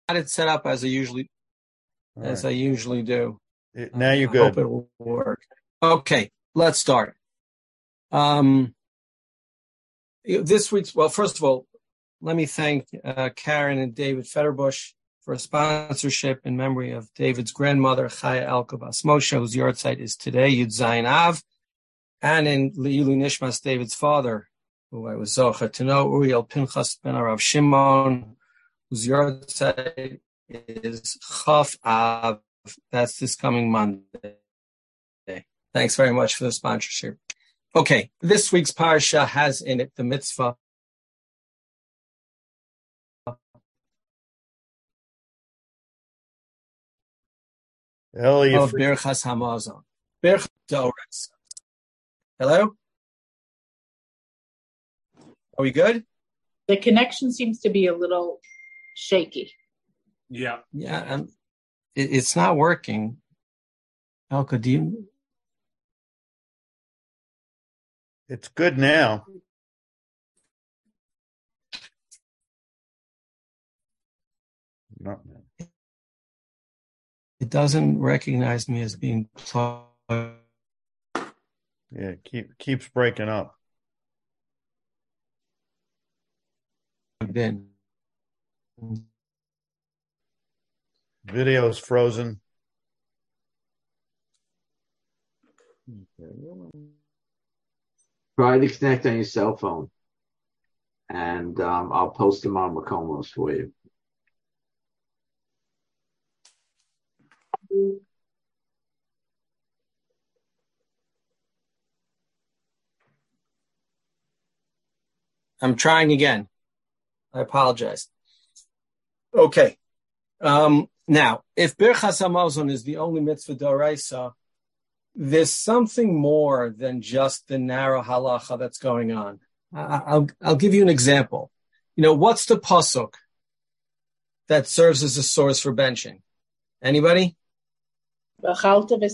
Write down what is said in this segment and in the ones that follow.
it set up as I usually do. Now you're good. I hope it will work. Okay, let's start. This week's, well, first of all, let me thank Karen and David Federbush for a sponsorship in memory of David's grandmother, Chaya Elka Bas Moshe, whose yahrzeit is today, Yud Zayin Av, and in Le'ilu Nishmas, David's father, who I was zocher to know, Uriel Pinchas ben Arav Shimon, whose yahrzeit is Chaf Av. That's this coming Monday. Thanks very much for the sponsorship. Okay, this week's parsha has in it the mitzvah of Birchas Hamazon. Birchas Doretz. Hello? Are we good? The connection seems to be a little shaky. Yeah, it's not working. Elka, do you? It's good now. It doesn't recognize me as being plugged. Yeah, keeps breaking up. In. Video is frozen. Try to connect on your cell phone, and I'll post them on Makomos for you. I'm trying again. I apologize. Okay. Now, if Birchas Hamazon is the only mitzvah d'oraisa, there's something more than just the narrow halacha that's going on. I'll give you an example. What's the pasuk that serves as a source for benching? Anybody? Right, that's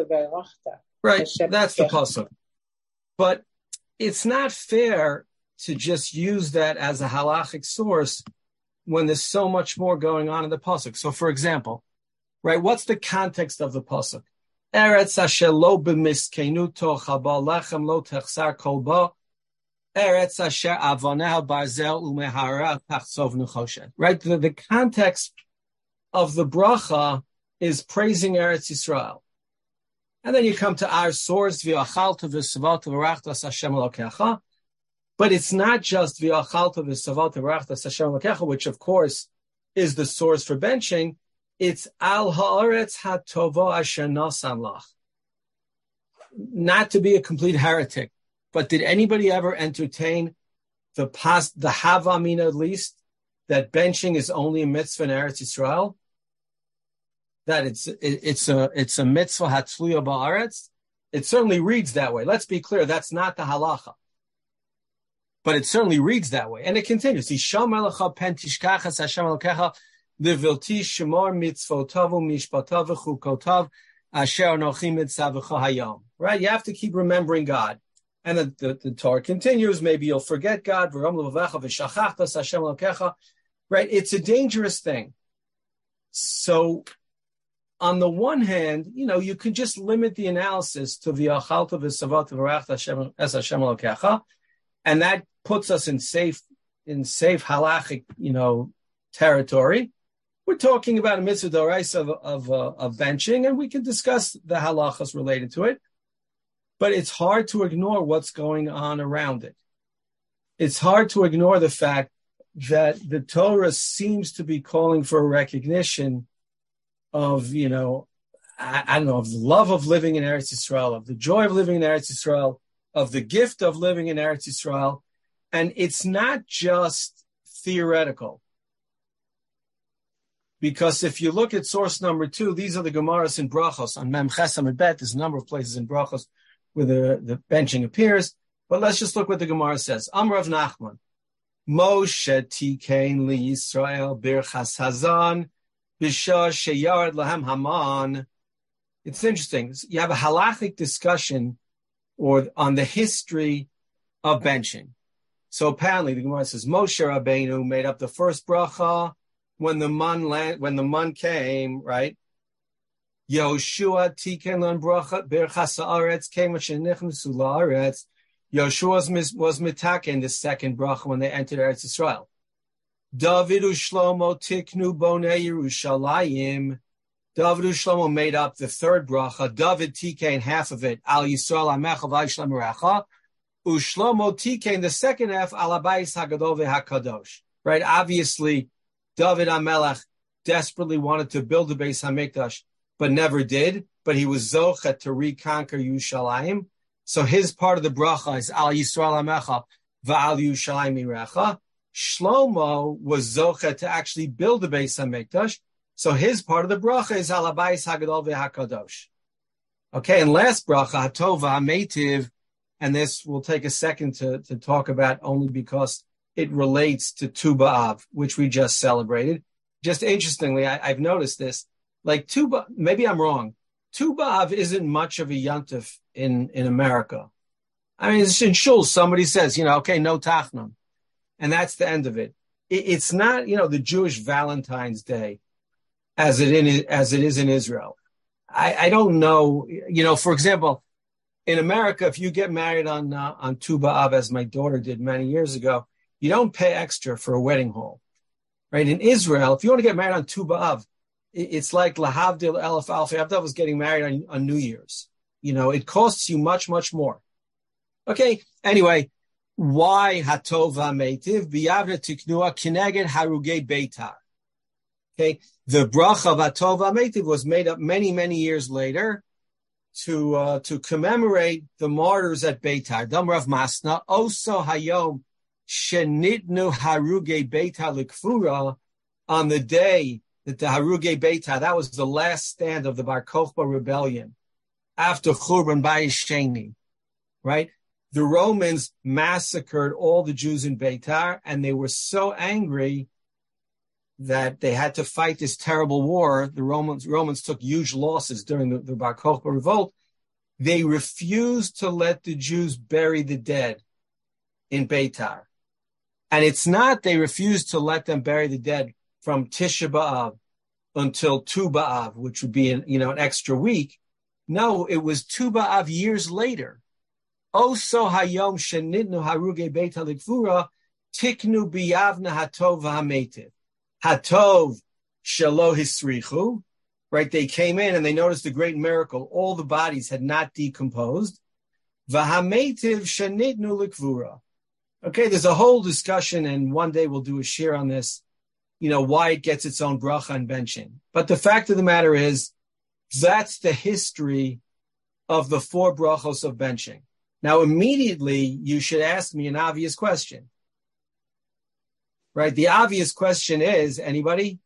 the pasuk. But it's not fair to just use that as a halachic source when there's so much more going on in the pasuk. So, for example, right, what's the context of the pasuk? Eretz asher lo b'miskenuto chabal lechem lo techsar kolba. Eretz asher avoneha barzel umehara tachsov nechoshet. Right, the context of the bracha is praising Eretz Yisrael. And then you come to our source, v'achalta v'savata v'rachtas Hashem Elokecha. But it's not just v'achalta v'savata v'rachtas Hashem Elokecha, which of course is the source for benching. It's al haaretz hatova asher nasan lach. Not to be a complete heretic, but did anybody ever entertain the havamina at least that benching is only a mitzvah in Eretz Yisrael? That it's a mitzvah hatzluya ba'aretz? It certainly reads that way. Let's be clear, that's not the halacha. But it certainly reads that way. And it continues. Isham elacha pen tishkachas Hashem elokecha Livilti shemar mitzvotav mishpatav chukotav asher anochi mitzavecha hayom. Right? You have to keep remembering God. And the Torah continues. Maybe you'll forget God. Right? It's a dangerous thing. So, on the one hand, you can just limit the analysis to v'achalta v'savat v'rachta es Hashem elokecha, and that puts us in safe halachic, territory. We're talking about a mitzvah d'oraisa of benching, and we can discuss the halachas related to it. But it's hard to ignore what's going on around it. It's hard to ignore the fact that the Torah seems to be calling for a recognition of, of the love of living in Eretz Yisrael, of the joy of living in Eretz Yisrael, of the gift of living in Eretz Yisrael. And it's not just theoretical. Because if you look at source number 2, these are the Gemaras in Brachos. On Mem Ches Amud Bet, there's a number of places in Brachos where the benching appears. But let's just look what the Gemara says. Amar Rav Nachman, Moshe tikein li Yisrael birchas hazan b'shah sheyard lahem Haman. It's interesting. You have a halachic discussion on the history of benching. So apparently the Gemara says Moshe Rabbeinu made up the first bracha when the man came, right? Yoshua tiken lan bracha berchas haaretz came shenichnasu laaretz. Yoshua was mitaken the second bracha when they entered Eretz Yisrael. David u'Shlomo tiknu bonei Yerushalayim. David u'Shlomo made up the third bracha. David tiken half of it. Al Yisrael amecha v'yishlam recha. U'Shlomo tiken the second half. Al habayis hagadol v'hakadosh. Right? Obviously, David HaMelech desperately wanted to build the Beis HaMikdash, but never did. But he was zochet to reconquer Yerushalayim. So his part of the bracha is Al Yisrael Amecha V'al Yerushalayim Irecha. Shlomo was zochet to actually build the Beis HaMikdash. So his part of the bracha is Al Habayis Hagadol V'Hakadosh. Okay, and last bracha, Hatova HaMeitiv, and this will take a second to talk about only because it relates to Tu B'Av, which we just celebrated. Just interestingly, I've noticed this. Like maybe I'm wrong. Tu B'Av isn't much of a yontif in America. I mean, it's in shul. Somebody says, okay, no tachnun, and that's the end of it. It's not, the Jewish Valentine's Day as it is in Israel. I don't know. For example, in America, if you get married on Tu B'Av, as my daughter did many years ago, you don't pay extra for a wedding hall, right? In Israel, if you want to get married on Tu B'Av, it's like Lahavdil Elef Alfi Avdav was getting married on New Year's. It costs you much, much more. Okay. Anyway, why Hatova Meitiv B'Yavna Tiknua Kineged Harugei Beitar? Okay. The bracha of Hatova Meitiv was made up many, many years later to commemorate the martyrs at Beitar. Dam Rav Masna Oso Hayom Shenitnu Harugei Beitar Likfura, on the day that the Harugei Beitar, that was the last stand of the Bar Kokhba rebellion after Churban Bayis Sheni, right? The Romans massacred all the Jews in Beitar, and they were so angry that they had to fight this terrible war. The Romans took huge losses during the Bar Kokhba revolt. They refused to let the Jews bury the dead in Beitar. And it's not they refused to let them bury the dead from Tisha B'Av until Tu B'Av, which would be an extra week. No, it was Tu B'Av years later. Oso hayom shenidnu harugei Beitar likfura tiknu biyavna hatov ha'meitiv. Hatov shelo hisrichu. Right, they came in and they noticed a great miracle. All the bodies had not decomposed. V'hameitiv shenidnu likfura. Okay, there's a whole discussion, and one day we'll do a share on this, why it gets its own bracha and benching. But the fact of the matter is, that's the history of the 4 brachos of benching. Now, immediately, you should ask me an obvious question. Right? The obvious question is, anybody?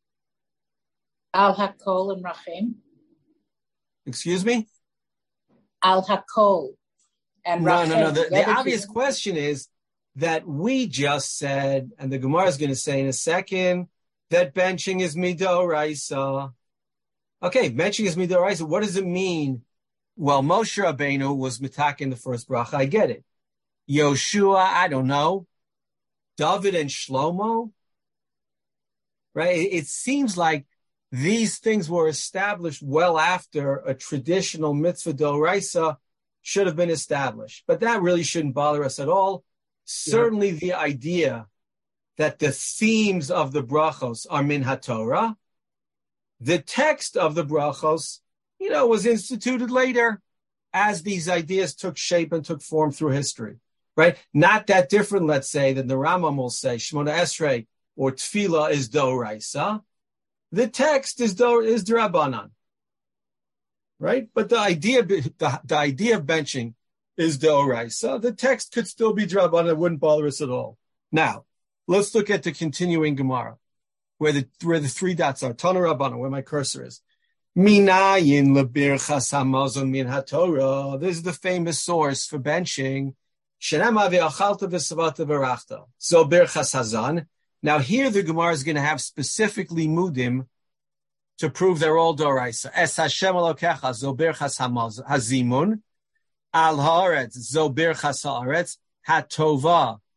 Al Hakol and Rachim. Excuse me? Al Hakol and Rachim. No. The obvious question is that we just said, and the Gemara is going to say in a second, that benching is midoraisa. Okay, benching is midoraisa. What does it mean? Well, Moshe Rabbeinu was mitaken the first bracha. I get it. Yoshua, I don't know. David and Shlomo, right? It seems like these things were established well after a traditional mitzvah doraisa should have been established. But that really shouldn't bother us at all. Certainly the idea that the themes of the brachos are min haTorah, the text of the brachos, was instituted later as these ideas took shape and took form through history, right? Not that different, let's say, than the Rambam will say, Shemona Esrei or Tefillah is doraisa. The text is d'Rabbanan, right? But the idea of benching is d'Oraisa. The text could still be d'Rabbanan. It wouldn't bother us at all. Now, let's look at the continuing Gemara, where the 3 dots are. Tana Rabbanan, where my cursor is. Minayin lebirchas hamazon min haTorah. This is the famous source for benching. Shenema ve'achalta v'savata v'rachta. So birchas hazan. Now here the Gemara is going to have specifically mudim to prove they're all doraisa. Es Hashem Elokecha zo birchas hazimun. Al haaretz zo birchas haaretz hatova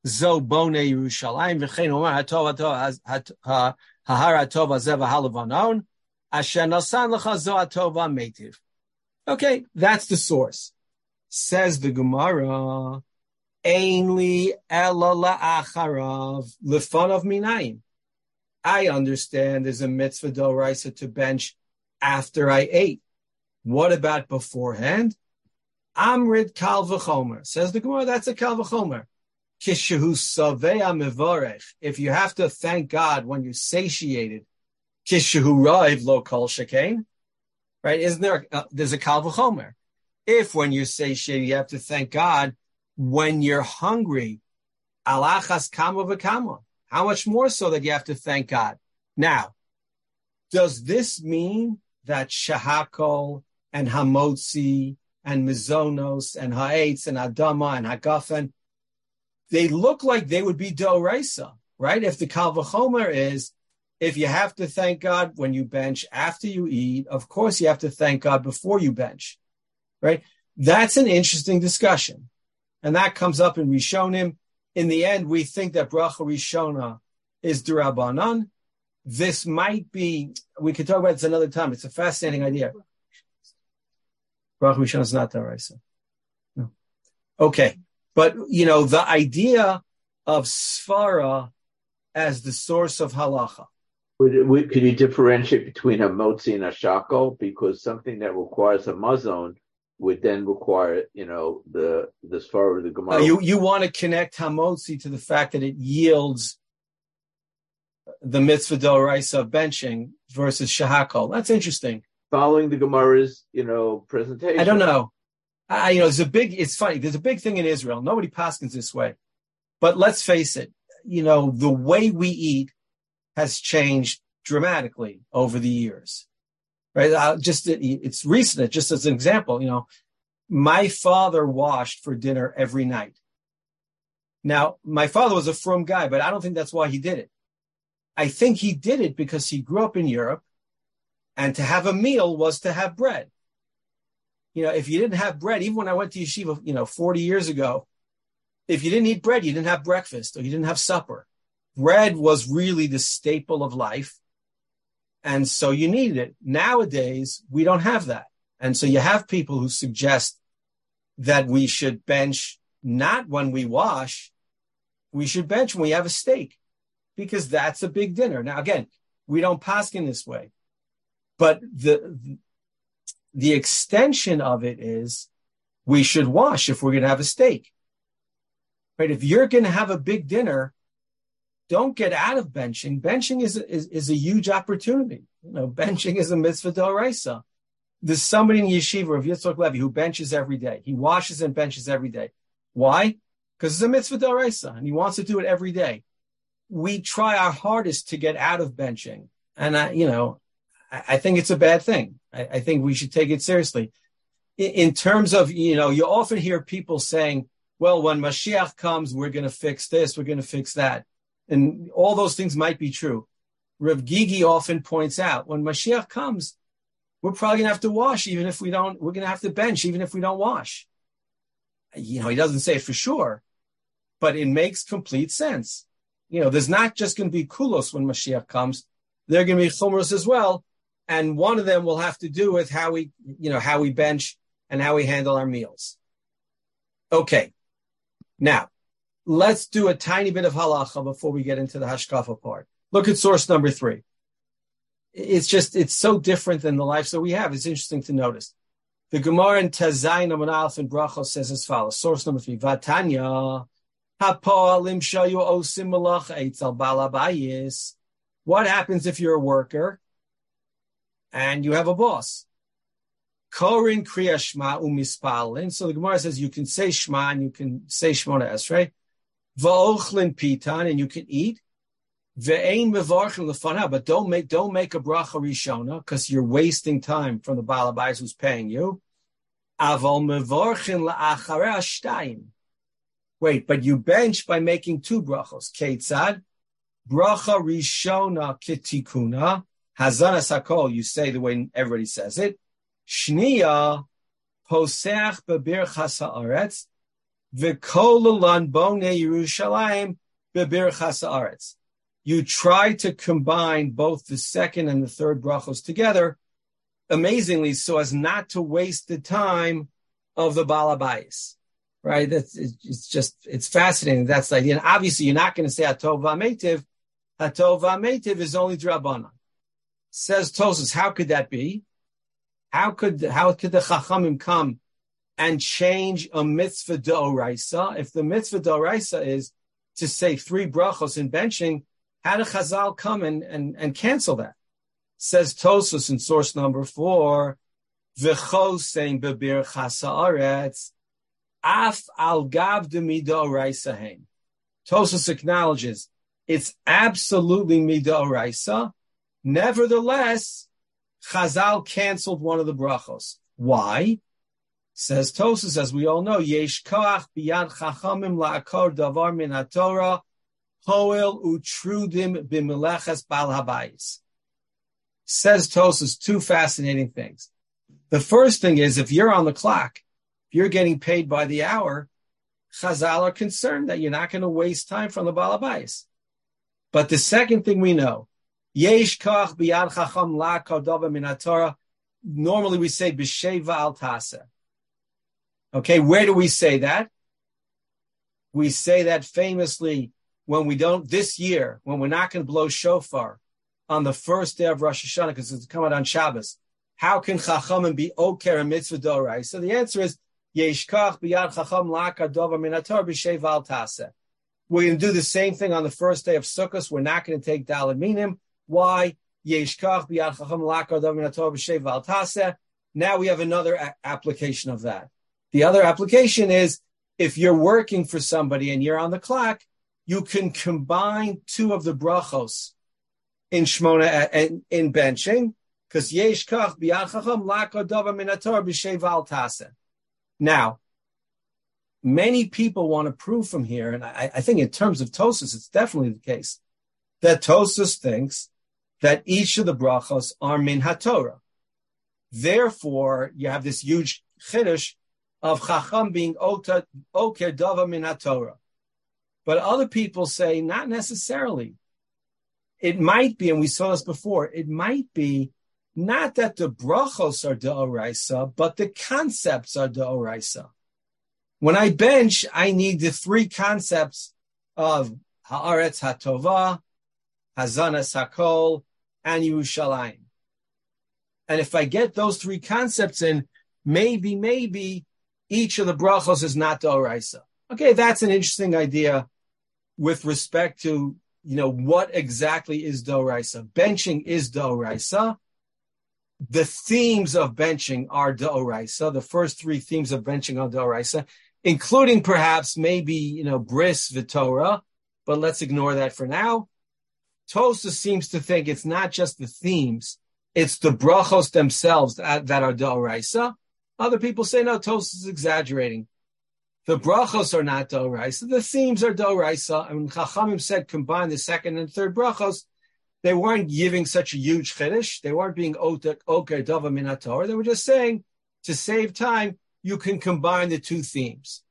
Zo bone Yerushalayim v'chein omar hatov hahar hatov hazeh v'halavanon asher nasan lecha zo hatov ha'metiv. Okay, that's the source. Says the Gemara, Ein li ela la'acharav lefanov minayim. I understand there's a mitzvah d'oraisa to bench after I ate. What about beforehand? Amrid kal v'chomer. Says the Gemara, that's a kal v'chomer. Kishehu savea mevorech. If you have to thank God when you're satiated, kishehu raiv lo kol shekain. Right? Isn't there? There's a kal v'chomer. If when you're satiated, you have to thank God when you're hungry, alachas kama v'kama. How much more so that you have to thank God? Now, does this mean that shahakol and hamotzi and mizonos and ha'etz and adama and hagafen, they look like they would be d'oraisa, right? If the kal v'chomer is, if you have to thank God when you bench after you eat, of course you have to thank God before you bench, right? That's an interesting discussion. And that comes up in Rishonim. In the end, we think that bracha Rishona is d'Rabbanan. This might be, we could talk about this another time. It's a fascinating idea. Bracha Rishona is not d'Oraisa. No. Okay. But, the idea of Sfara as the source of halacha. Could you differentiate between a motzi and a shakol? Because something that requires a mazon would then require, the Sfara of the Gemara. You want to connect hamotzi to the fact that it yields the mitzvah d'oraisa of benching versus shahakol. That's interesting. Following the Gemara's, presentation. I don't know. It's funny. There's a big thing in Israel. Nobody paskins this way. But let's face it, the way we eat has changed dramatically over the years, right? It's recent. Just as an example, my father washed for dinner every night. Now, my father was a frum guy, but I don't think that's why he did it. I think he did it because he grew up in Europe, and to have a meal was to have bread. If you didn't have bread, even when I went to yeshiva, 40 years ago, if you didn't eat bread, you didn't have breakfast or you didn't have supper. Bread was really the staple of life. And so you needed it. Nowadays, we don't have that. And so you have people who suggest that we should bench not when we wash, we should bench when we have a steak, because that's a big dinner. Now, again, we don't paskin this way, but the extension of it is we should wash if we're going to have a steak. Right? If you're going to have a big dinner, don't get out of benching. Benching is a huge opportunity. Benching is a mitzvah d'oraisa. There's somebody in yeshiva of Yitzchak Levi who benches every day. He washes and benches every day. Why? Because it's a mitzvah d'oraisa, and he wants to do it every day. We try our hardest to get out of benching, and I think it's a bad thing. I think we should take it seriously. In terms of, you often hear people saying, well, when Mashiach comes, we're going to fix this, we're going to fix that. And all those things might be true. Rav Gigi often points out, when Mashiach comes, we're probably going to have to wash even if we don't, we're going to have to bench even if we don't wash. He doesn't say it for sure, but it makes complete sense. There's not just going to be kulos when Mashiach comes. There are going to be chumros as well. And one of them will have to do with how we bench and how we handle our meals. Okay. Now, let's do a tiny bit of halacha before we get into the hashkafa part. Look at source number 3. It's so different than the life that we have. It's interesting to notice. The Gemara in Tazayin Amud Aleph and Brachos says as follows. Source number 3. Vatanya hapoalim shayu osim malacha eitzal balabayis. What happens if you're a worker and you have a boss? Korin kriya shma umispalin. So the Gemara says you can say shma and you can say shmona esrei. Va'ochlin pitan, and you can eat. Ve'ein mevarchin lefana, but don't make a bracha rishona because you're wasting time from the Baal Habayis who's paying you. Aval mevarchin la'acharei shtayim. Wait, but you bench by making 2 brachos. Keitzad bracha rishona kitikuna hazana sakol. You say the way everybody says it. Shniya poseach bebirchas haaretz V'kol bone Yerushalayim bebirchas haaretz. You try to combine both the second and the third brachos together, amazingly, so as not to waste the time of the Baal Habayis. Right? It's fascinating. That's the idea. And obviously, you're not going to say Hatov V'Ameitiv. Hatov V'Ameitiv is only D'Rabbanan. Says Tosfos, how could that be? How could the Chachamim come and change a mitzvah d'oraisa? If the mitzvah d'oraisa is to say 3 brachos in benching, how did Chazal come and cancel that? Says Tosfos in source number 4, V'chosein bebirchas haaretz af al gav d'midoraisa hein. Tosfos acknowledges it's absolutely midoraisa. Nevertheless, Chazal canceled one of the brachos. Why? Says Tosfos, as we all know, Yesh koach biyad chachamim la'akor davar min haTorah hoel utrudim b'melechas Baal Habayis. Says Tosfos, 2 fascinating things. The first thing is, if you're on the clock, if you're getting paid by the hour, Chazal are concerned that you're not going to waste time from the Baal Habayis. But the second thing we know, Yesh koach biyad chacham la'akor davar min haTorah. Normally we say b'sheva al taseh. Okay, where do we say that? We say that famously when we don't, this year, when we're not going to blow shofar on the first day of Rosh Hashanah, because it's coming on Shabbos. How can Chachamim be oker a mitzvah d'oraisa? So the answer is, Yeshkach b'yad Chacham la'akar davar min haTorah b'sheva al taseh. We're going to do the same thing on the first day of Sukkot. We're not going to take Daled Minim. Why? Yeshkach b'yad Chacham la'akar davar min haTorah b'sheva al taseh. Now we have another application of that. The other application is, if you're working for somebody and you're on the clock, you can combine 2 of the brachos in Shmona and in benching, because Yesh Kach b'yad Chacham la'akar davar min haTorah b'sheva al taseh. Now, many people want to prove from here, and I think in terms of Tosfos, it's definitely the case, that Tosfos thinks that each of the brachos are min haTorah. Therefore, you have this huge chiddush of Chacham being oker davar min haTorah. But other people say not necessarily. It might be, and we saw this before, it might be not that the brachos are d'oraisa, but the concepts are d'oraisa. When I bench, I need the 3 concepts of haaretz hatovah, hazanas hakol, and Yerushalayim. And if I get those 3 concepts in, maybe each of the brachos is not d'oraisa. Okay, that's an interesting idea with respect to, what exactly is d'oraisa. Benching is d'oraisa. The themes of benching are d'oraisa. The first 3 themes of benching are d'oraisa, including perhaps maybe, bris v'torah, but let's ignore that for now. Tosfos seems to think it's not just the themes, it's the brachos themselves that are d'oraisa. Other people say, no, Tosfos is exaggerating. The brachos are not d'oraisa. The themes are d'oraisa. And when Chachamim said combine the second and third brachos, they weren't giving such a huge chiddush. They weren't being oker davar min haTorah. They were just saying, to save time, you can combine the 2 themes.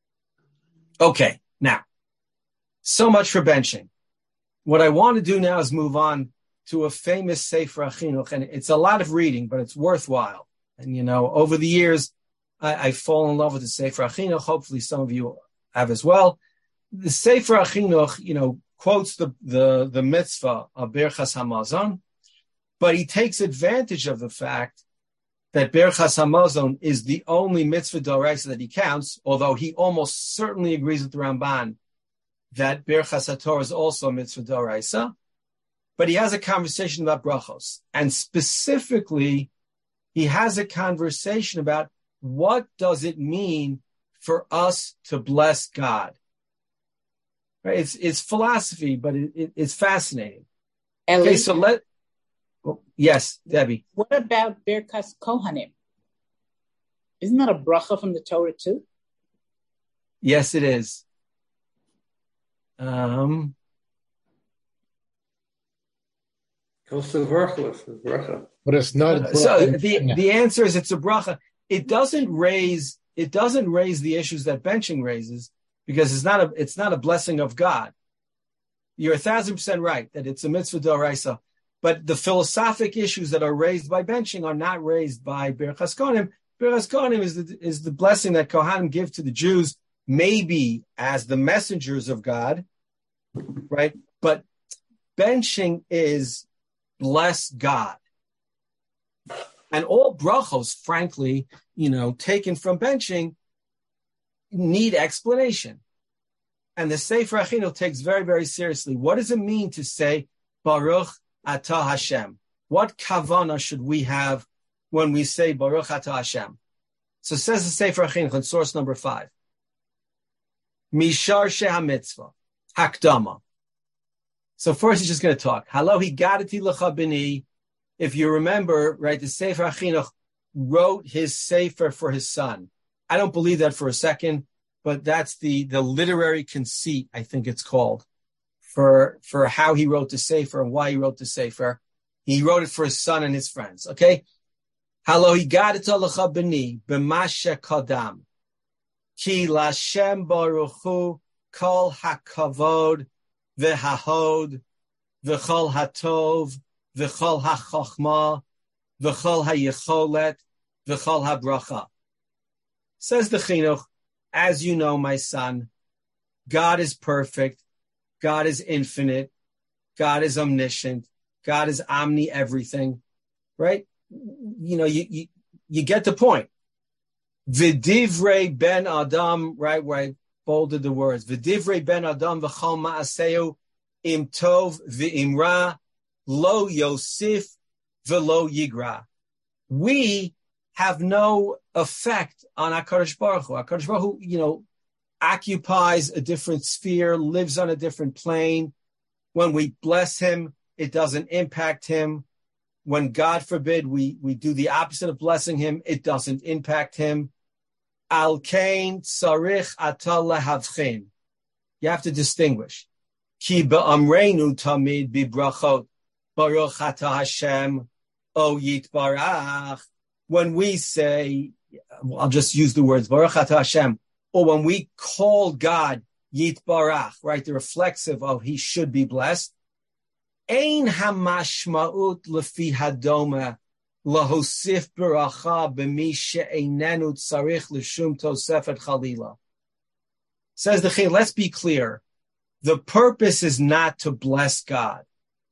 Okay, now, so much for benching. What I want to do now is move on to a famous Sefer HaChinuch, and it's a lot of reading, but it's worthwhile. And, over the years, I've fallen in love with the Sefer HaChinuch. Hopefully some of you have as well. The Sefer HaChinuch, quotes the mitzvah of Birchas Hamazon, but he takes advantage of the fact that Birchas Hamazon is the only mitzvah d'oraisa that he counts, although he almost certainly agrees with the Ramban that Birchas HaTorah is also a mitzvah d'oraisa. But he has a conversation about brachos, and specifically, he has a conversation about what does it mean for us to bless God. Right? It's philosophy, but it's fascinating. Ellie, okay, so yes, Debbie. What about Birkas Kohanim? Isn't that a bracha from the Torah too? Yes, it is. But it's not. So the answer is it's a bracha. It doesn't raise it doesn't raise the issues that benching raises, because it's not a blessing of God. You're 1,000% right that it's a mitzvah d'oraisa, but the philosophic issues that are raised by benching are not raised by Birchas Kohanim. Birchas Kohanim is the blessing that Kohanim give to the Jews, maybe as the messengers of God, right? But benching is bless God. And all brachos, frankly, taken from benching, need explanation. And the Sefer HaChinuch takes very, very seriously. What does it mean to say, Baruch Atah Hashem? What kavana should we have when we say Baruch Atah Hashem? So says the Sefer HaChinuch in source number 5. Mishar Sheha Mitzvah, Hakdama. So first he's just going to talk. Halo higadati lecha b'ni. If you remember, right, the Sefer HaChinuch wrote his Sefer for his son. I don't believe that for a second, but that's the literary conceit, I think it's called, for how he wrote the Sefer and why he wrote the Sefer. He wrote it for his son and his friends, okay? Halo higadata lecha b'ni b'mashe kadam ki lashem baruch hu kol hakavod v'hahod v'chol hatov v'chol hachachma v'chol hayecholet v'chol habracha. Says the Chinuch, as you know, my son, God is perfect, God is infinite, God is omniscient, God is omni everything, right? You get the point. V'divrei ben Adam, right, where I bolded the words. V'divrei ben Adam v'chol ma'aseu im tov v'im ra lo yosif v'lo yigra. We have no effect on HaKadosh Baruch Hu. HaKadosh Baruch Hu, occupies a different sphere, lives on a different plane. When we bless him, it doesn't impact him. When, God forbid, we do the opposite of blessing him, it doesn't impact him. Al kain tzarich atal lehavchin. You have to distinguish. Ki ba'amreinu tamid bibrachot baruch atah Hashem o yitbarach. When we say, I'll just use the words baruch atah Hashem, or when we call God yitbarach, right, the reflexive of he should be blessed. Ein hamashmaut lefi hadoma lahosif beracha b'mi she'einenu tzarich l'shum tosefet chalila. Says the Chei, let's be clear. The purpose is not to bless God,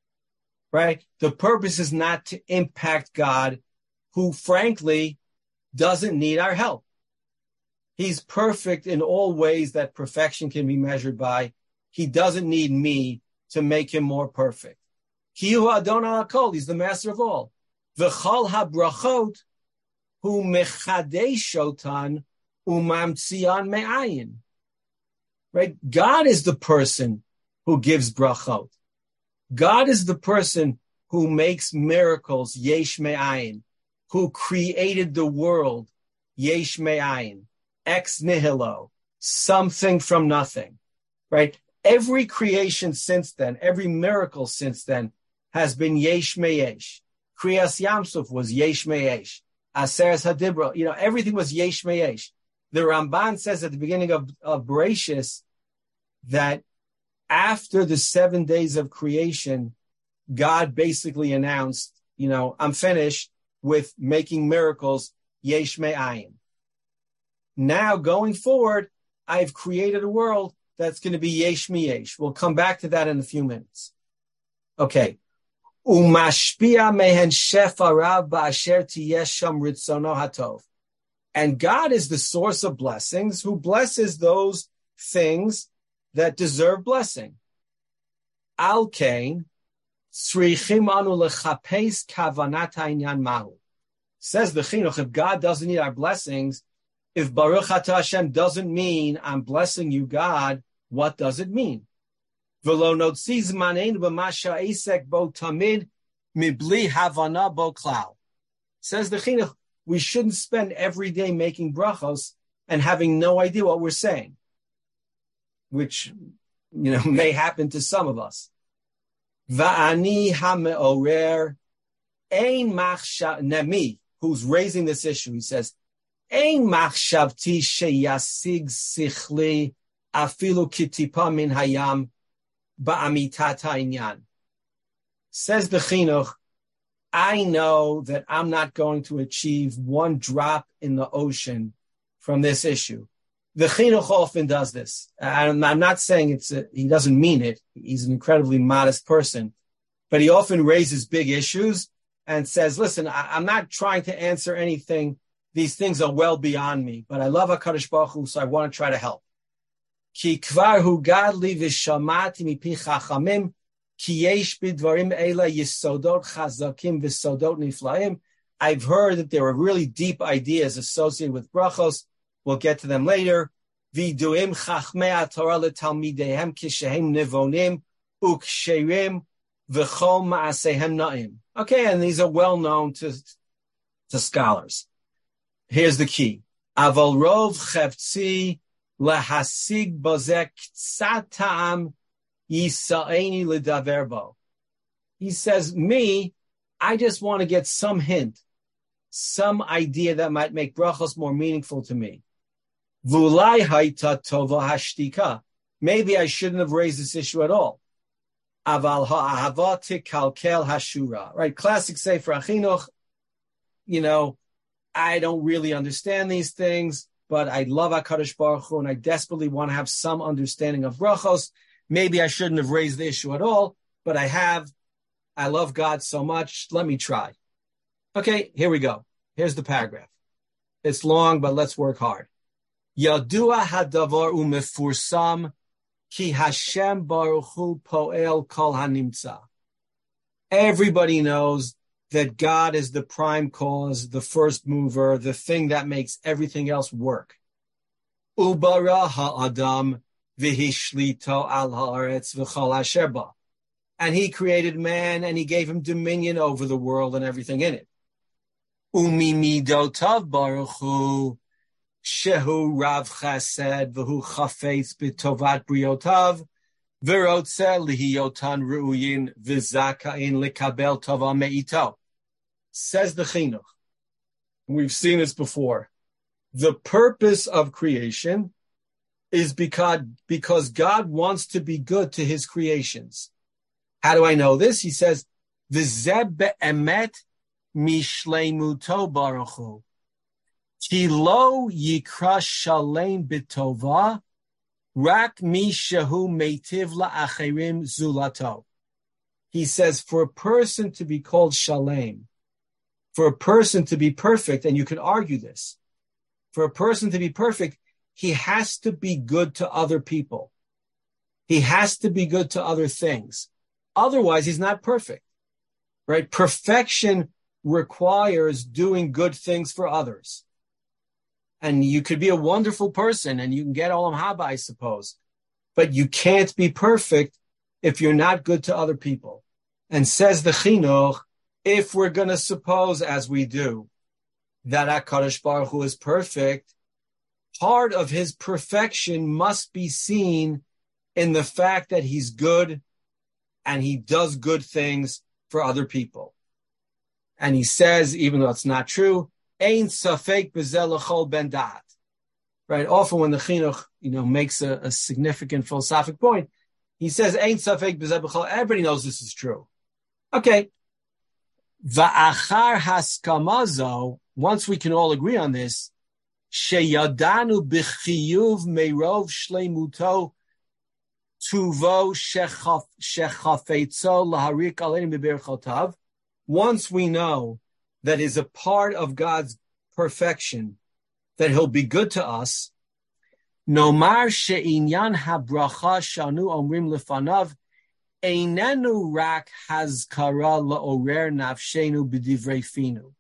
right? The purpose is not to impact God, who frankly doesn't need our help. He's perfect in all ways that perfection can be measured by. He doesn't need me to make him more perfect. Ki hu Adon HaKol, he's the master of all. V'chol habrachot hu mechadeshotan umamtzian me'ayin. Right? God is the person who gives brachot. God is the person who makes miracles, yesh me'ayin, who created the world, yesh me'ayin, ex nihilo, something from nothing, right? Every creation since then, every miracle since then has been yesh me'yesh. Kriyas Yamsuf was yesh me'yesh. Aseres Hadibra, everything was yesh me'yesh. The Ramban says at the beginning of Bereshis that after the 7 days of creation, God basically announced, I'm finished with making miracles, yesh me'ayin. Now, going forward, I've created a world that's going to be yesh me'yesh. We'll come back to that in a few minutes. Okay. Umashpia mehen shefarav ba'asher tiyeh sham ritzono hatov. And God is the source of blessings, who blesses those things that deserve blessing. Al kain tzrichim anu lechapes kavanat ha'inyan mahu. Says the Chinuch, if God doesn't need our blessings, if Baruch Atah Hashem doesn't mean I'm blessing you, God, what does it mean? V'lo notzi zmaneinu b'masha isek bo tamid mibli havana bo klal. Says the Chinuch, we shouldn't spend every day making brachos and having no idea what we're saying, which, may happen to some of us. Va'ani ha'me'orer ein machsha nemi, who's raising this issue. He says, Ein machshavti sheyasig sichli afilu kitipa min hayam ba'amitat ha'inyan. Says the Chinuch, I know that I'm not going to achieve one drop in the ocean from this issue. The Chinuch often does this. I'm not saying he doesn't mean it. He's an incredibly modest person, but he often raises big issues and says, listen, I'm not trying to answer anything. These things are well beyond me, but I love HaKadosh Baruch Hu, so I want to try to help. Ki kvar hu gadli v'shamati mipi chachamim ki yesh bidvarim eila yisodot chazakim v'sodot niflaim. I've heard that there are really deep ideas associated with brachos. We'll get to them later. V'duim chachmei Torah letalmidehem kishehem nivonim uksherim v'chol ma'asehem na'im. Okay, and these are well known to scholars. Here's the key. Aval rov cheptzi lahasig bozek tzatam yisaeni ledaverbo. He says, I just want to get some hint, some idea that might make brachos more meaningful to me. V'ulai haita tova hashtika. Maybe I shouldn't have raised this issue at all. Aval ha'ahava tikalkel hashura. Right, classic Sefer HaChinuch. I don't really understand these things, but I love HaKadosh Baruch Hu, and I desperately want to have some understanding of brachos. Maybe I shouldn't have raised the issue at all, but I have. I love God so much. Let me try. Okay, here we go. Here's the paragraph. It's long, but let's work hard. Yadua hadavar umefursam ki Hashem Baruch Hu poel kol hanimtza. Everybody knows that God is the prime cause, the first mover, the thing that makes everything else work. Ubara ha'adam v'hishlito al ha'aretz v'chol asher ba. And he created man, and he gave him dominion over the world and everything in it. Umi midotav baruch hu shehu rav chesed v'hu chafetz b'tovat briotav v'rotze lihiyotan ru'uyin v'zakain likabel tova me'ito. Says the Chinuch. We've seen this before. The purpose of creation is because God wants to be good to his creations. How do I know this? He says, V'zeh be'emet mishleimuto baruch hu. Ki lo yikra shalem b'tova rak mi shehu meitiv la'acherim zulato. He says, for a person to be called shalem, for a person to be perfect, and you can argue this, for a person to be perfect, he has to be good to other people. He has to be good to other things. Otherwise, he's not perfect, right? Perfection requires doing good things for others. And you could be a wonderful person and you can get olam haba, I suppose, but you can't be perfect if you're not good to other people. And says the Chinuch, if we're going to suppose, as we do, that HaKadosh Baruch Hu is perfect, part of his perfection must be seen in the fact that he's good and he does good things for other people. And he says, even though it's not true, Ein safek b'zeh l'chol ben da'at. Right? Often when the Chinuch, makes a significant philosophic point, he says, Ein safek b'zeh l'chol. Everybody knows this is true. Okay. Va'achar haskamazo, once we can all agree on this, sheyadanu b'chiyuv meirov shleimuto tuvo shechafetzo laharik aleinu b'berchotav. Once we know that is a part of God's perfection, that he'll be good to us, nomar she'inyan habracha shanu omrim lefanav einenu rak hazkara la'orer nafshenu b'divrei finu.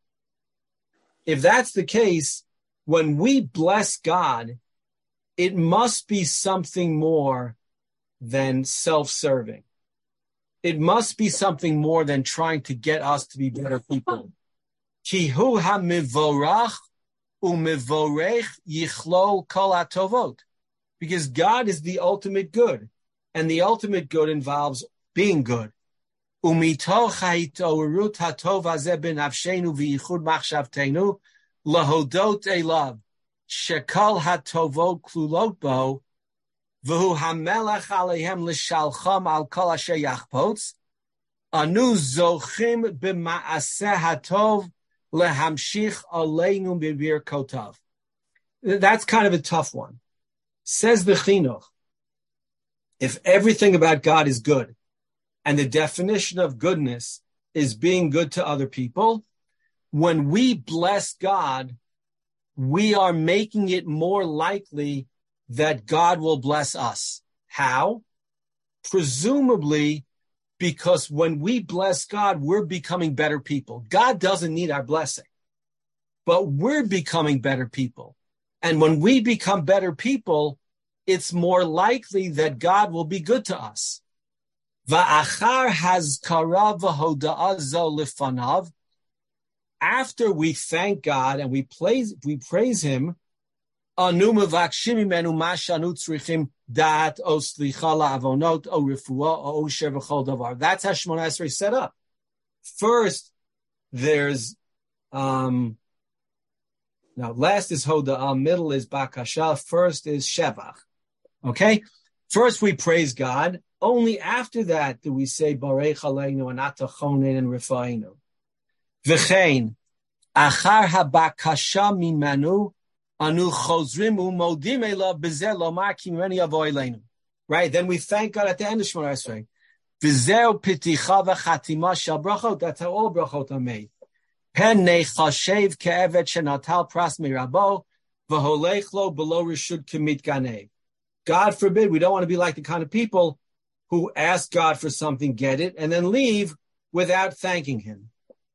If that's the case, when we bless God, it must be something more than self-serving. It must be something more than trying to get us to be better people. Ki hu hamivorach umivorech yichlol kol hatovot. Because God is the ultimate good, and the ultimate good involves being good. Umitoch ha'itoverut hatov hazeh b'nafshenu v'yichud machshavteinu lahodot elav, shekal hatovot klulot bo, v'hu hamelech aleihem l'shalcham al kol asher yachpotz, anu zochim b'ma'aseh hatov lehamshich aleinu b'bir kotav. That's kind of a tough one. Says the Chinuch, if everything about God is good, and the definition of goodness is being good to other people, when we bless God, we are making it more likely that God will bless us. How? Presumably, because when we bless God, we're becoming better people. God doesn't need our blessing, but we're becoming better people. And when we become better people, it's more likely that God will be good to us. Va'achar hazkara v'hoda'a zo lifanav. After we thank God and we praise Him, anu mevakshim imenu ma shanu tzrichim da'at o slicha la'avonot o refuah o osher v'chol davar. That's how Shemona Esrei set up. First, there's now last is hoda'ah, middle is bakasha, first is shevach. Okay? First we praise God. Only after that do we say Barech Aleinu and Atachonen and Refainu. V'chein, achar habakasha mimanu, anu chozrim u'modim elav b'zeh lomar ki mimeni yavo eleinu. Right? Then we thank God at the end of Shemona Esrei. V'zeu piticha v'chatima shel brachot. That's how all brachot are made. Pen nechashev ke'evet shenatal pras mirabo, v'holech lo below reshut k'mit ganev. God forbid, we don't want to be like the kind of people who ask God for something, get it, and then leave without thanking Him.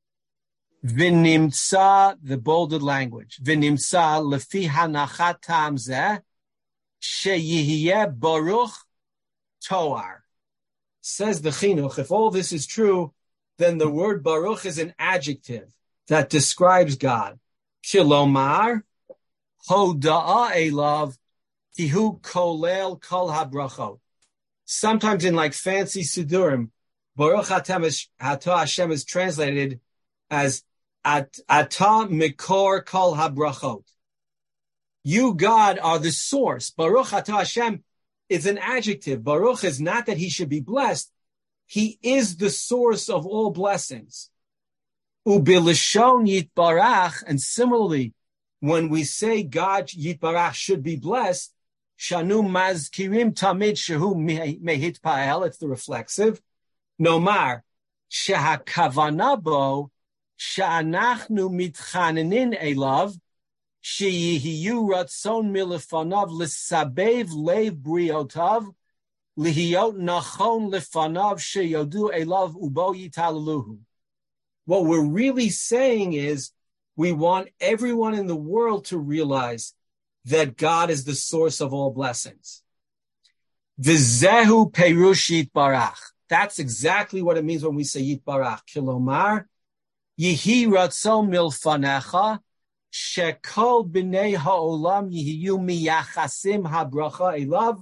V'nimtza, the bolded language. V'nimtza lefi hanachat tam zeh sheyihiyeh baruch toar. Says the Chinuch, if all this is true, then the word baruch is an adjective that describes God. Kilomar, hoda'a elav, tihu kolel kol habrachot. Sometimes in like fancy Sidurim, Baruch Atah Hashem is translated as Atah Mikor Kol HaBrachot. You, God, are the source. Baruch Atah Hashem is an adjective. Baruch is not that He should be blessed. He is the source of all blessings. Ubilishon Yitbarach, and similarly, when we say God Yitbarach should be blessed, Shanu mazkirim tamid shehu mehit pa'el, it's the reflexive. Nomar, shehakavana bo, she'anachnu mitchanenin elav, sheyihiyu ratzon milifanav l'sabev lev briotav, lihiyot nachon lifanav sheyodu elav ubo yitaluhu. What we're really saying is, we want everyone in the world to realize that God is the source of all blessings. V'zehu perush yitbarach. That's exactly what it means when we say yitbarach. Kilomar, yihi ratzon milfanecha, shekol b'nei ha'olam yihiyu miyachasim habracha elav,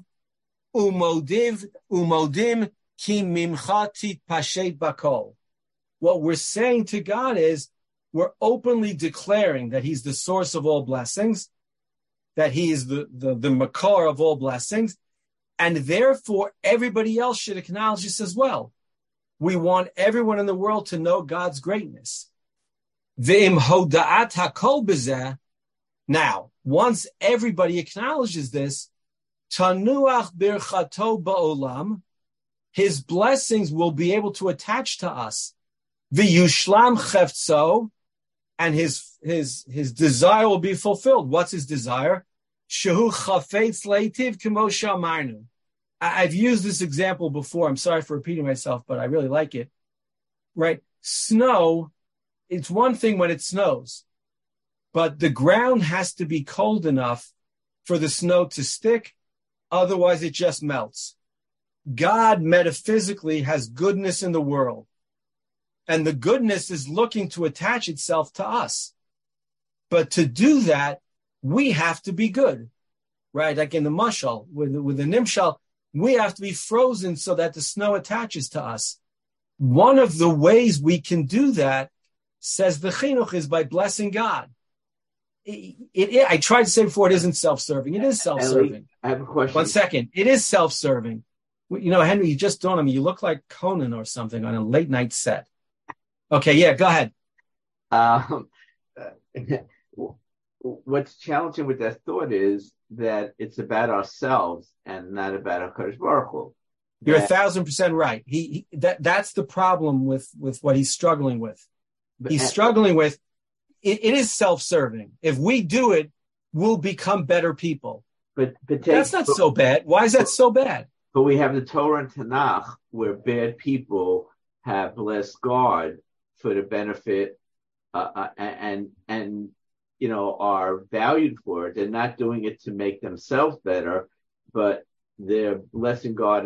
umodim ki mimcha titpashet bakol. What we're saying to God is, we're openly declaring that He's the source of all blessings, that He is the makor of all blessings, and therefore everybody else should acknowledge this as well. We want everyone in the world to know God's greatness. Ve'im hoda'at hakol b'zeh. Now, once everybody acknowledges this, tanuach birchato ba'olam, His blessings will be able to attach to us. V'yushlam cheftzo, and his desire will be fulfilled. What's his desire? Shehu chafetz leitiv k'mo she'amarnu. I've used this example before. I'm sorry for repeating myself, but I really like it. Right? Snow, it's one thing when it snows, but the ground has to be cold enough for the snow to stick. Otherwise, it just melts. God metaphysically has goodness in the world. And the goodness is looking to attach itself to us. But to do that, we have to be good, right? Like in the mashal, with the nimshal, we have to be frozen so that the snow attaches to us. One of the ways we can do that, says the chinuch, is by blessing God. I tried to say before, it isn't self-serving. It is self-serving. Ellie, I have a question. 1 second. It is self-serving. Henry, you just dawned on me. You look like Conan or something on a late night set. Okay, yeah, go ahead. What's challenging with that thought is that it's about ourselves and not about HaKadosh Baruch Hu. You're 1,000% right. That's the problem with what he's struggling with. He's struggling with it is self-serving. If we do it, we'll become better people. But that's not so bad. Why is that so bad? But we have the Torah and Tanakh where bad people have blessed God for the benefit and are valued for it. They're not doing it to make themselves better, but they're blessing God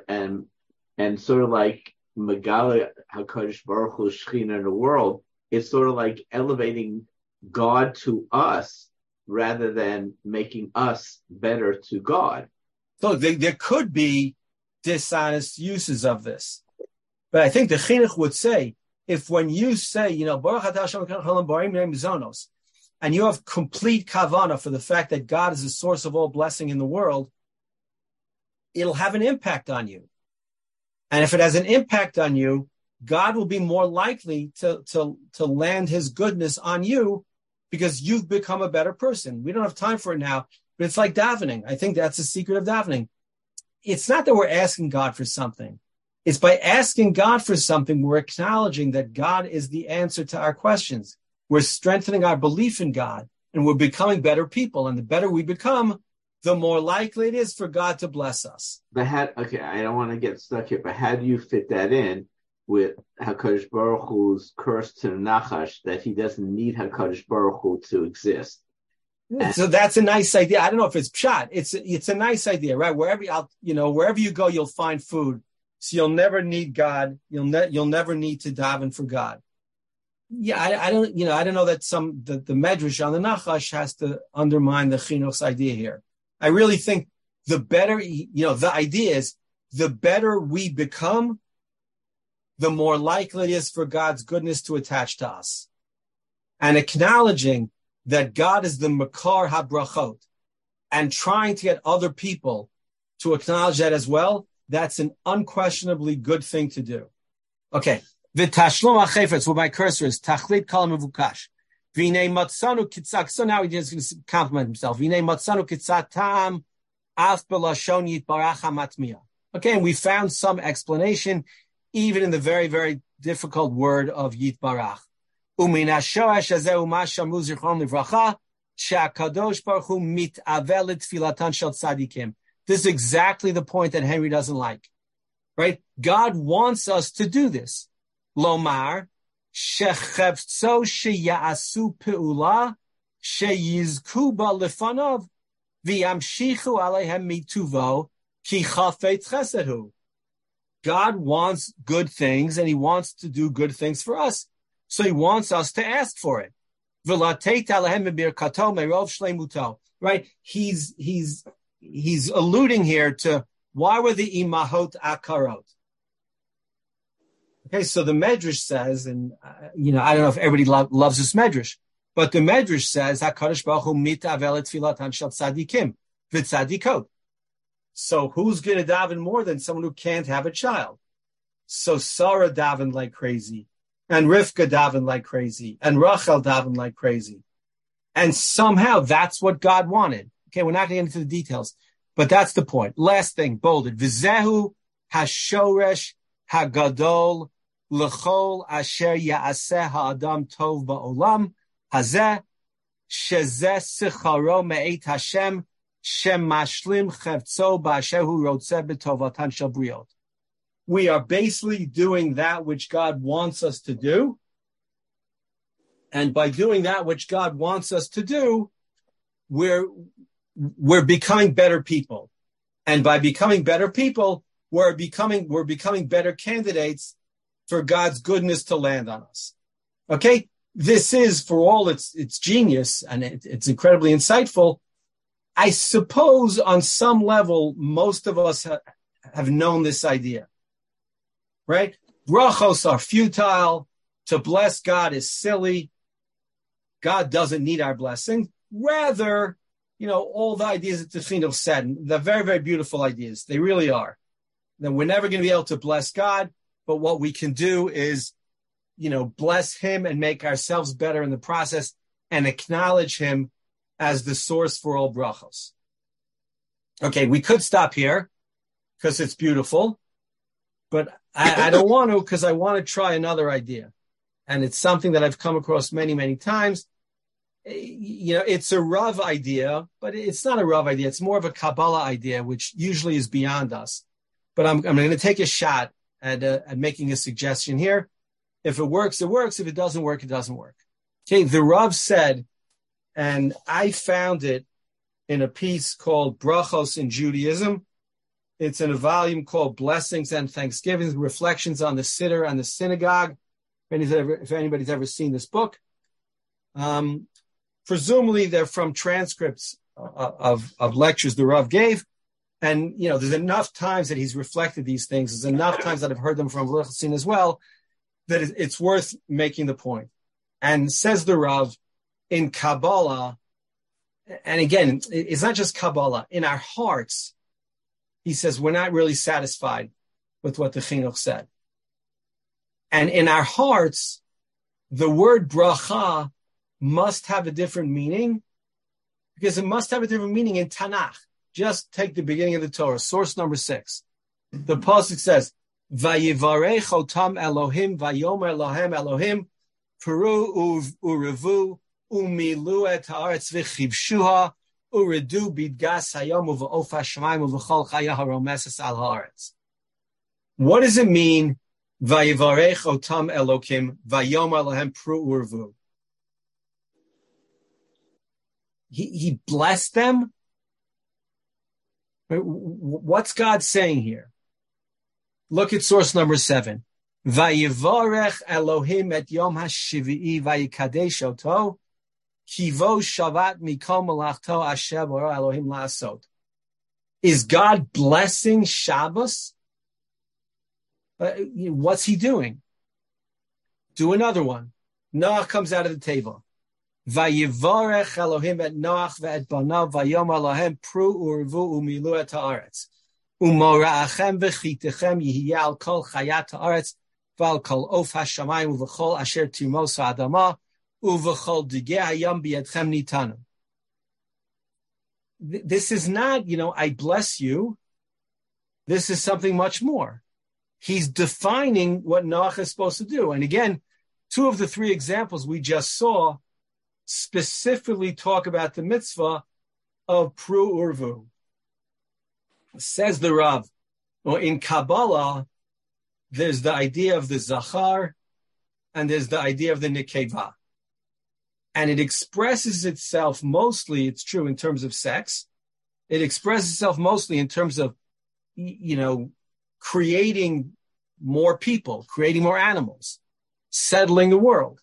and sort of like Megala HaKadosh Baruch Hu Shechina in the world. It's sort of like elevating God to us rather than making us better to God. So there could be dishonest uses of this. But I think the Chinuch would say, if when you say, Baruch Atah Hashem Elokeinu Barim Mizonos, and you have complete kavana for the fact that God is the source of all blessing in the world, it'll have an impact on you. And if it has an impact on you, God will be more likely to land his goodness on you because you've become a better person. We don't have time for it now, but it's like davening. I think that's the secret of davening. It's not that we're asking God for something. It's by asking God for something, we're acknowledging that God is the answer to our questions. We're strengthening our belief in God, and we're becoming better people. And the better we become, the more likely it is for God to bless us. But I don't want to get stuck here, but how do you fit that in with HaKadosh Baruch Hu's curse to Nachash that he doesn't need HaKadosh Baruch Hu to exist? So that's a nice idea. I don't know if it's pshat. It's a nice idea, right? Wherever you go, you'll find food. So you'll never need God. You'll never need to daven for God. Yeah, I don't know that the Medrash on the Nachash has to undermine the Chinuch's idea here. I really think the better, the idea is the better we become, the more likely it is for God's goodness to attach to us. And acknowledging that God is the Makar HaBrachot and trying to get other people to acknowledge that as well, that's an unquestionably good thing to do. Okay. V'tashlum ha'chefetz, where my cursor is, tachlit kol mevukash. V'nei matzanu kitzak. So now he's going to compliment himself. V'nei matzanu kitzat tam af belashon yitbarach hamatmiya. Okay, and we found some explanation, even in the very, very difficult word of yitbarach. U'min hashoash hazeh u'ma shamu zichron livracha, she'akadosh baruch hu mit'avel tefilatan shel tzadikim. This is exactly the point that Henry doesn't like, right? God wants us to do this. Lomar, shechevtso sheya'asu pe'ula, sheyizku ba lefanov, v'yamshichu alehem mituvo, ki chafetz chesedhu. God wants good things, and he wants to do good things for us. So he wants us to ask for it. V'lateit alehem b'birkato merov shleimuto. Right? He's alluding here to why were the imahot akarot? Okay, so the Medrash says, and I don't know if everybody loves this Medrash, but the Medrash says, HaKadosh Baruch Hu mit'avel tefilatan shel tzadikim v'tzadikot. So who's going to daven more than someone who can't have a child? So Sarah davened like crazy, and Rivka davened like crazy, and Rachel davened like crazy. And somehow that's what God wanted. Okay, we're not going to get into the details, but that's the point. Last thing, bolded. V'zehu hashoresh hagadol l'chol asher ya'aseh ha'adam tov ba'olam hazeh shezeh sicharo me'et Hashem shem mashlim chevtzo ba'asher hu rotzeh b'tovatan shel briot. We are basically doing that which God wants us to do. And by doing that which God wants us to do, we're becoming better people. And by becoming better people, we're becoming better candidates for God's goodness to land on us. Okay? This is, for all its genius, and it's incredibly insightful, I suppose on some level, most of us have known this idea. Right? Brachos are futile. To bless God is silly. God doesn't need our blessing. Rather, all the ideas that the Chinuch said, they're very, very beautiful ideas. They really are. Then we're never going to be able to bless God, but what we can do is, bless him and make ourselves better in the process and acknowledge him as the source for all brachos. Okay, we could stop here because it's beautiful, but I don't want to, because I want to try another idea. And it's something that I've come across many, many times. It's a Rav idea, but it's not a Rav idea. It's more of a Kabbalah idea, which usually is beyond us. But I'm going to take a shot at making a suggestion here. If it works, it works. If it doesn't work, it doesn't work. Okay, the Rav said, and I found it in a piece called Brachos in Judaism. It's in a volume called Blessings and Thanksgivings, Reflections on the Siddur and the Synagogue. If anybody's ever seen this book. Presumably they're from transcripts of lectures the Rav gave. And, there's enough times that he's reflected these things. There's enough times that I've heard them from Lichtenstein as well, that it's worth making the point. And says the Rav, in Kabbalah, and again, it's not just Kabbalah, in our hearts, he says, we're not really satisfied with what the Chinuch said. And in our hearts, the word bracha must have a different meaning, because it must have a different meaning in Tanakh. Just take the beginning of the Torah, source number 6. The pasuk says, "Vayivarech otam Elohim, vayomer Elohem Elohim, peru urevu umilu et haaretz v'chivshuha uredu bidgas hayom uva'of hashamayim uv'chol chaya haromeses al haaretz." What does it mean? Vayivarech otam Elohim, vayomer Elohem peru urevu. He blessed them. What's God saying here? Look at source number 7. Vayivarech Elohim et yom hashvi'i vayikadesh oto kivo shavat mikol malachto asher bara Elohim la'asot. Is God blessing Shabbos? What's he doing? Do another one. Noah comes out of the table. Vayivarech Elohim et Noach ve'et banav vayom Elohem pru urvu umilu et haaretz umora'achem v'chitechem yihiyeh al kol chayat haaretz v'al kol of hashamayim uv'chol asher tirmos ha'adama uv'chol digeh hayam b'yedchem nitanu. This is not, I bless you. This is something much more. He's defining what Noach is supposed to do. And again, 2 of the 3 examples we just saw specifically talk about the mitzvah of Pru Urvu. Says the Rav, in Kabbalah, there's the idea of the Zachar and there's the idea of the Nekeva. And it expresses itself mostly, it's true, in terms of sex. It expresses itself mostly in terms of, creating more people, creating more animals, settling the world.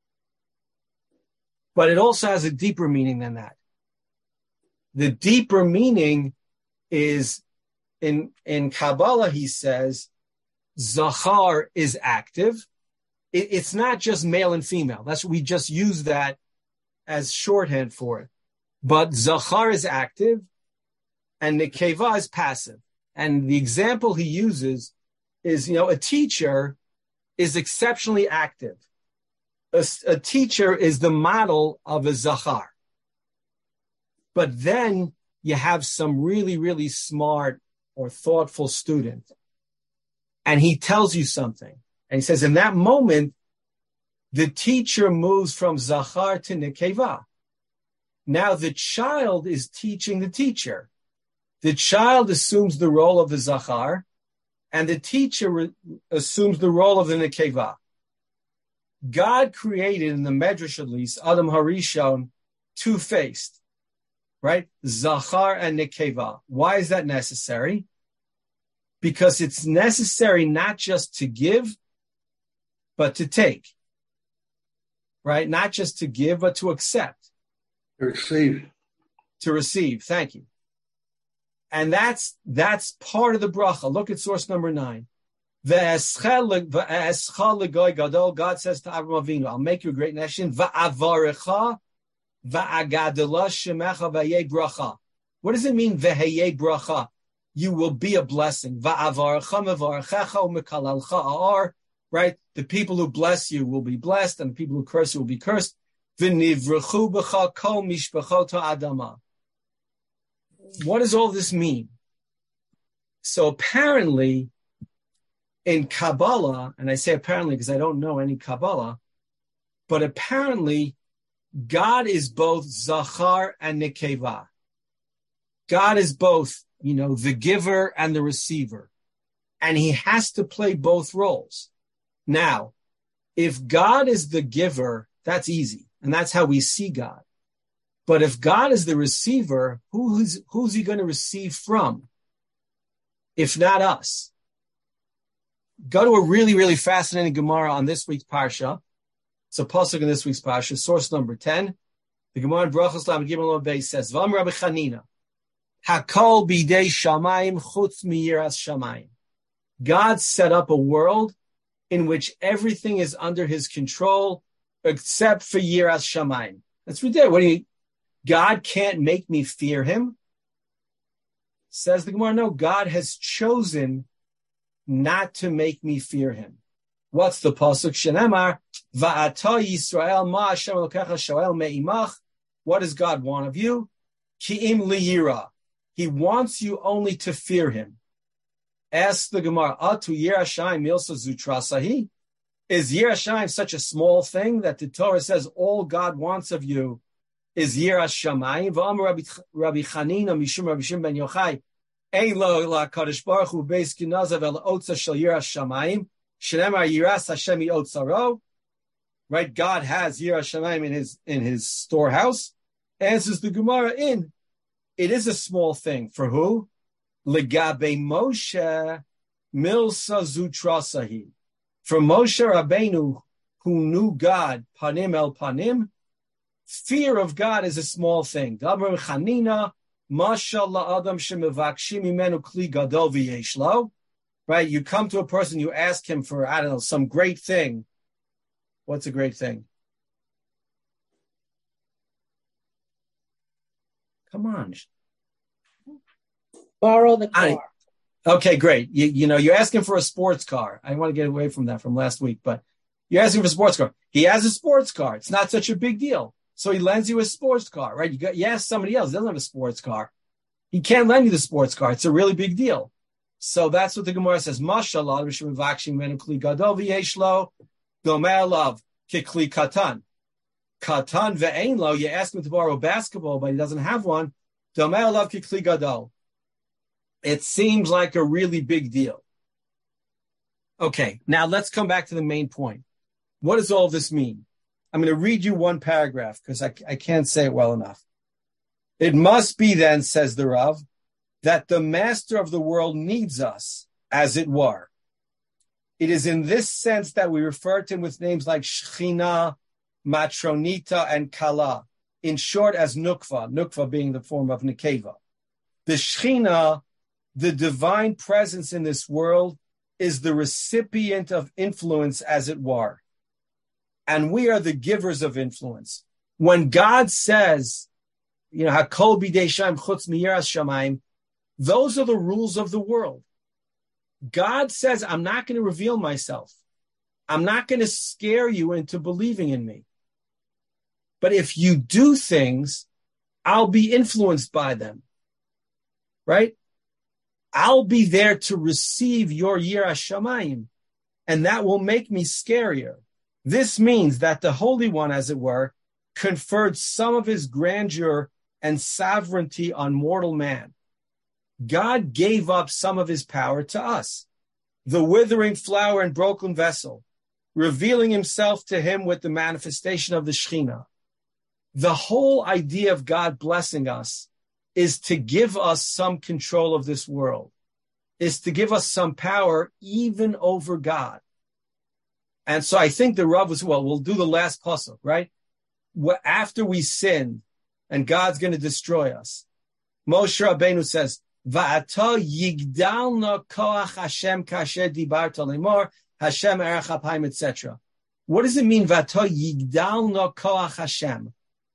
But it also has a deeper meaning than that. The deeper meaning is in Kabbalah, he says, Zachar is active. It's not just male and female. We just use that as shorthand for it. But Zachar is active and Nekeva is passive. And the example he uses is, a teacher is exceptionally active. A teacher is the model of a Zachar. But then you have some really, really smart or thoughtful student. And he tells you something. And he says, in that moment, the teacher moves from Zachar to Nekeva. Now the child is teaching the teacher. The child assumes the role of the Zachar, and the teacher assumes the role of the Nekeva. God created, in the Medrash at least, Adam Harishon, 2-faced, right? Zachar and Nekeva. Why is that necessary? Because it's necessary not just to give, but to take, right? Not just to give, but to accept. To receive. To receive. Thank you. And that's part of the bracha. Look at source number 9. God says to Avraham Avinu, I'll make you a great nation. Va'avarecha va'agadela shemecha v'yeh bracha. What does it mean, v'heyeh bracha? You will be a blessing. Va'avarecha mevarechecha u'mekalalcha ar. Right? The people who bless you will be blessed, and the people who curse you will be cursed. V'nivrechu b'cha kol mishpachot ha'adama. What does all this mean? So apparently, in Kabbalah, and I say apparently because I don't know any Kabbalah, but apparently God is both Zachar and Nekeva. God is both, the giver and the receiver. And he has to play both roles. Now, if God is the giver, that's easy. And that's how we see God. But if God is the receiver, who's he going to receive from? If not us. Go to a really, really fascinating Gemara on this week's Parsha. It's a pasuk in this week's Parsha, source number 10. The Gemara in Brachos Lamed Gimel Beis says, Vam Rabbi Chanina, Hakol bidei shamayim chutz miyiras shamayim. God set up a world in which everything is under his control except for yiras shamayim. That's ridiculous. God can't make me fear him? Says the Gemara, no, God has chosen not to make me fear him. What's the pasuk? Shenemar va'ata Yisrael ma Hashem Elokecha shoel me'imach. What does God want of you? Ki'im liyira. He wants you only to fear him. Ask the Gemara, Atu Yerashayim milsa zutrasahi? Is Yerashayim such a small thing that the Torah says all God wants of you is Yiras Shamayim? V'amar Rabbi Chanina mishum Rabbi Shimon ben Yochai ein lo la'kadosh baruch hu beis kinazav el otza shel Yiras Shamayim shenemar Yiras Hashem otzaro. Right, God has Yiras Shamayim in his storehouse. Answers the Gemara in. It is a small thing for who? Legabe Moshe milsa zutrasahi. For Moshe Rabbeinu, who knew God panim el panim, fear of God is a small thing. Dabar Chanina, mashallah adam shemevakshim imenu kli gadol v'yeshlo. Right, you come to a person, you ask him for, I don't know, some great thing. What's a great thing? Come on. Borrow the car. Okay, great. You're asking for a sports car. I want to get away from that from last week, but you're asking for a sports car. He has a sports car. It's not such a big deal. So he lends you a sports car, right? You ask somebody else, doesn't have a sports car. He can't lend you the sports car. It's a really big deal. So that's what the Gemara says. Mashallah, Domer kikli katan. Katan ve'ein lo, you ask him to borrow a basketball, but he doesn't have one. Domer lav kikli gadol. It seems like a really big deal. Okay, now let's come back to the main point. What does all this mean? I'm going to read you one paragraph because I can't say it well enough. It must be then, says the Rav, that the master of the world needs us, as it were. It is in this sense that we refer to him with names like Shechina, Matronita, and Kala, in short as Nukva being the form of Nekeva. The Shechina, the divine presence in this world, is the recipient of influence, as it were. And we are the givers of influence. When God says, Hakol bidei shamayim chutz miyiras shamayim, those are the rules of the world. God says, I'm not going to reveal myself. I'm not going to scare you into believing in me. But if you do things, I'll be influenced by them. Right? I'll be there to receive your Yiras Shamayim, and that will make me scarier. This means that the Holy One, as it were, conferred some of his grandeur and sovereignty on mortal man. God gave up some of his power to us, the withering flower and broken vessel, revealing himself to him with the manifestation of the Shekhinah. The whole idea of God blessing us is to give us some control of this world, is to give us some power even over God. And so I think the Rav was, we'll do the last pasuk, right? After we sin and God's going to destroy us, Moshe Rabbeinu says, Va'ata yigdalna koach Hashem kasher dibarta lemor Hashem erech apayim, etc. What does it mean? Va'ata yigdalna koach Hashem.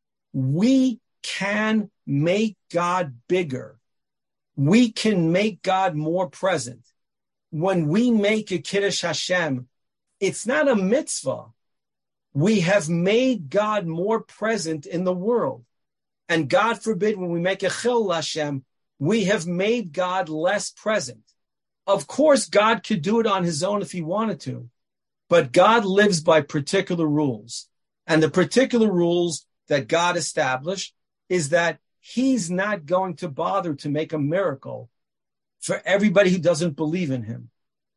We can make God bigger. We can make God more present. When we make a Kiddush Hashem, it's not a mitzvah. We have made God more present in the world. And God forbid, when we make a Chil Hashem, we have made God less present. Of course, God could do it on his own if he wanted to, but God lives by particular rules. And the particular rules that God established is that he's not going to bother to make a miracle for everybody who doesn't believe in him.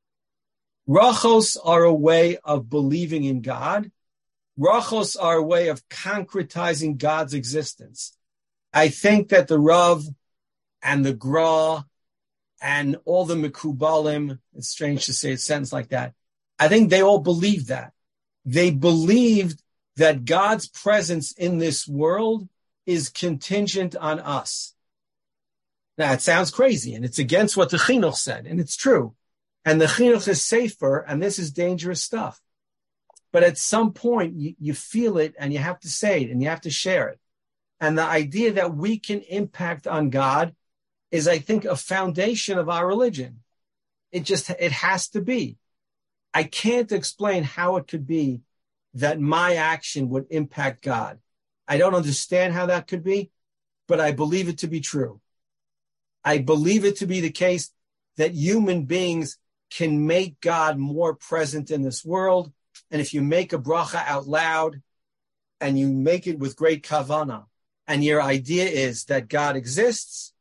Rachos are a way of believing in God. Rachos are a way of concretizing God's existence. I think that the Rav and the Gra and all the Mekubalim, it's strange to say a sentence like that, I think they all believed that. They believed that God's presence in this world is contingent on us. Now, it sounds crazy, and it's against what the Chinuch said, and it's true. And the Chinuch is safer, and this is dangerous stuff. But at some point, you feel it, and you have to say it, and you have to share it. And the idea that we can impact on God is, I think, a foundation of our religion. It has to be. I can't explain how it could be that my action would impact God. I don't understand how that could be, but I believe it to be true. I believe it to be the case that human beings can make God more present in this world. And if you make a bracha out loud and you make it with great kavanah, and your idea is that God exists,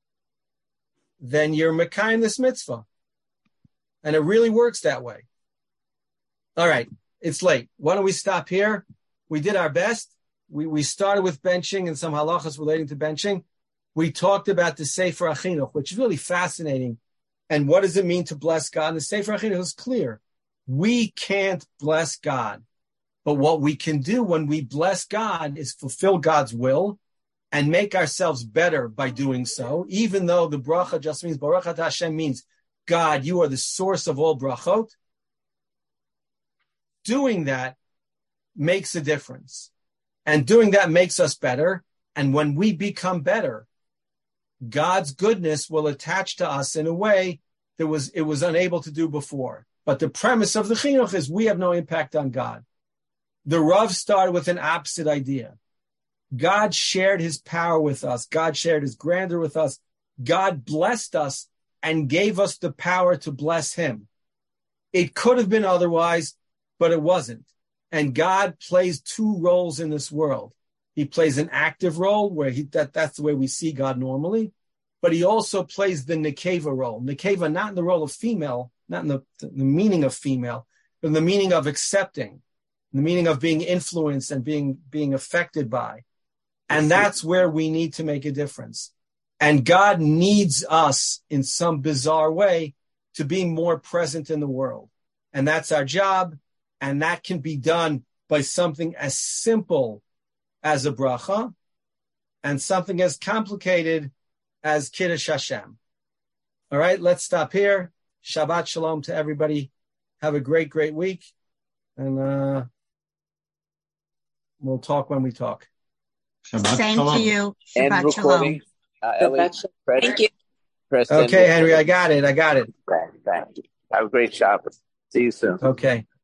then you're mekayim this mitzvah. And it really works that way. All right, it's late. Why don't we stop here? We did our best. We started with benching and some halachas relating to benching. We talked about the Sefer HaChinuch, which is really fascinating. And what does it mean to bless God? And the Sefer HaChinuch is clear. We can't bless God. But what we can do when we bless God is fulfill God's will and make ourselves better by doing so, even though the bracha just means, Baruch Atah Hashem means, God, you are the source of all brachot. Doing that makes a difference. And doing that makes us better. And when we become better, God's goodness will attach to us in a way that it was unable to do before. But the premise of the chinuch is we have no impact on God. The Rav started with an opposite idea. God shared his power with us. God shared his grandeur with us. God blessed us and gave us the power to bless him. It could have been otherwise, but it wasn't. And God plays two roles in this world. He plays an active role where that's the way we see God normally, but he also plays the nekeva role. Nekeva, not in the role of female, not in the meaning of female, but in the meaning of accepting, the meaning of being influenced and being affected by. And that's where we need to make a difference. And God needs us in some bizarre way to be more present in the world. And that's our job. And that can be done by something as simple as a bracha and something as complicated as Kiddush Hashem. All right, let's stop here. Shabbat Shalom to everybody. Have a great, great week. And we'll talk when we talk. Shabbat Same Shalom. to you. And Shabbat recording. Shalom. Thank you. Okay, Henry, I got it. Thank you. Have a great Shabbat. See you soon. Okay.